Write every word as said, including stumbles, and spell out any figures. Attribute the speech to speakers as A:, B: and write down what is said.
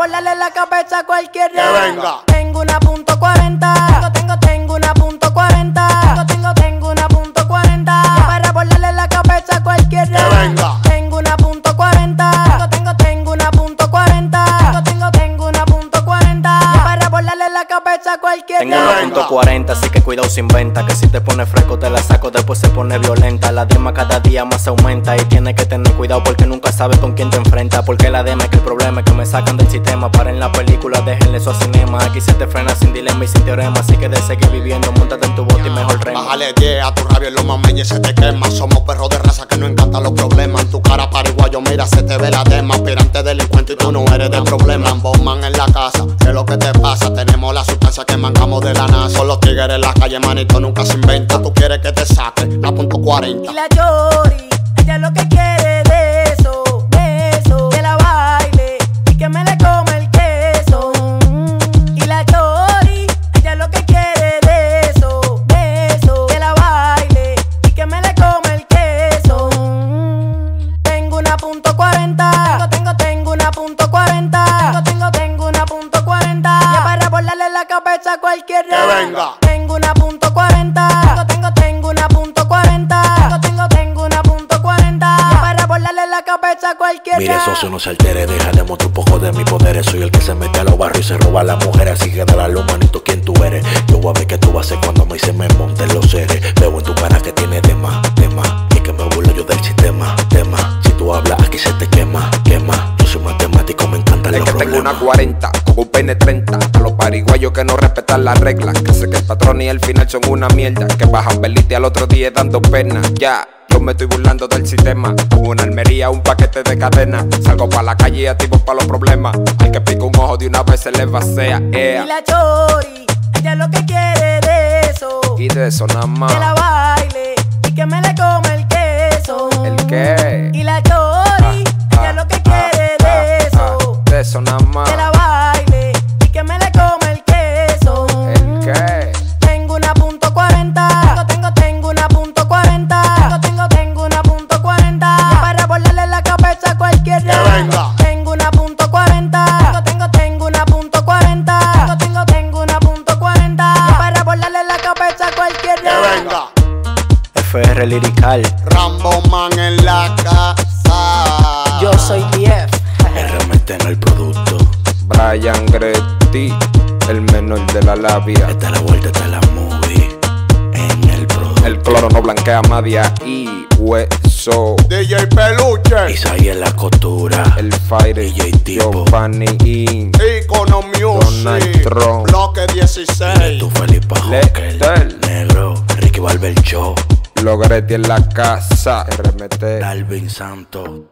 A: volarle la cabeza a cualquiera.
B: Que venga.
A: Tengo una punto cuarenta. Tengo, tengo, tengo una punto cuarenta. Tengo, tengo, tengo una punto cuarenta. Para volarle la cabeza a cualquiera.
B: Que venga.
A: Tengo una punto cuarenta. Tengo, tengo, tengo una punto cuarenta. Tengo, tengo, tengo una punto cuarenta. Para volarle la cabeza a cualquiera.
C: Tengo una punto cuarenta, así que cuidado sin venta. Que si te pone fresco te la saco, después se pone violenta. La dema cada día más aumenta y tienes que tener cuidado porque nunca sabes con quién te enfrenta. Porque la dema es que el problema es que me sacan del sistema. Paren la película, déjenle eso a cinema. Aquí se te frena sin dilema y sin teorema. Así que de seguir viviendo, móntate en tu bote y mejor rema.
B: Bájale diez a tu rabia y lo mameña y se te quema. Somos perros de raza que no encantan los problemas. En tu cara paraguayo, mira, se te ve la dema. Aspirante delincuente y tú no eres del problema. Bomban en la casa, ¿qué es lo que te pasa? Tenemos la sustancia que mancamos de la NASA. Con los tigres en la calle, manito, nunca se inventa. Tú quieres que te saque la punto cuarenta.
A: Y la Chori, ella lo que quiere de eso, de eso, que la baile y que me le come el queso. Y la Chori, ella lo que quiere de eso, de eso, que la baile y que me le come el queso. Tengo una punto cuarenta, tengo, tengo, tengo una punto cuarenta, tengo, tengo, tengo una punto cuarenta. Y para volarle la cabeza a cualquiera.
B: Que venga.
A: Tengo una punto cuarenta, tengo, tengo, tengo una punto cuarenta, tengo, tengo, tengo una punto cuarenta. Y para volarle la cabeza a cualquiera.
D: Mire, socio, no se altere, déjale mostrar un poco de mi poder. Soy el que se mete a los barrios y se roba a las mujeres. Así que dale a los manitos quién tú eres. Yo voy a ver qué tú vas a hacer cuando a mí se me monten los seres. Veo en tu cara que tiene de más, de más. Y es que me burlo yo del sistema, tema. Si tú hablas aquí se te quema, quema. Yo soy matemático, me encantan
E: es
D: los
E: que
D: problemas.
E: tengo una cuarenta con un peine treinta. A los pariguayos que no respetan las reglas, que sé que el patrón y el final son una mierda, que bajan velite al otro día dando pena. Ya, yo me estoy burlando del sistema. Con una almería, un paquete de cadena. Salgo pa' la calle y activo pa' los problemas. Al que pica un ojo de una vez se le vacía. Yeah.
A: Y la Chori, ella lo que quiere de eso,
E: Y de eso nada más.
A: que la baile y que me le come el queso.
E: ¿El qué?
A: Y la Chori, ella
E: ah,
A: lo que
E: ah,
A: quiere
E: ah,
A: de eso,
E: ah, de eso nada más.
A: que la baile y que me le come el queso.
E: ¿El qué?
A: Tengo una punto cuarenta, tengo, tengo, tengo una punto cuarenta, tengo, tengo, tengo una punto cuarenta. Y para volarle la cabeza a cualquiera.
B: Que venga.
A: Tengo una punto cuarenta, tengo, tengo, tengo una punto cuarenta, tengo, tengo, tengo una punto cuarenta. Y para volarle la cabeza a cualquiera.
B: Que venga.
C: F R Lirical.
B: Rambo Man en la casa.
A: Yo soy D F.
D: R M T en el producto.
E: Brian Gretti, el menor de la labia.
D: Esta es la vuelta, esta es la movie. En el producto.
E: El cloro no blanquea media y hueso.
B: D J Peluche.
D: Isaí en la costura.
E: El Fire,
D: D J Tipo.
E: Giovanni In.
B: Icono
E: Donald
B: Music.
E: Trump.
B: Bloque dieciséis.
D: Tu Felipe Joker.
E: Lethal.
D: Negro. Ricky Barber Show.
E: Logretti en la casa. R M T.
D: Dalvin Santos.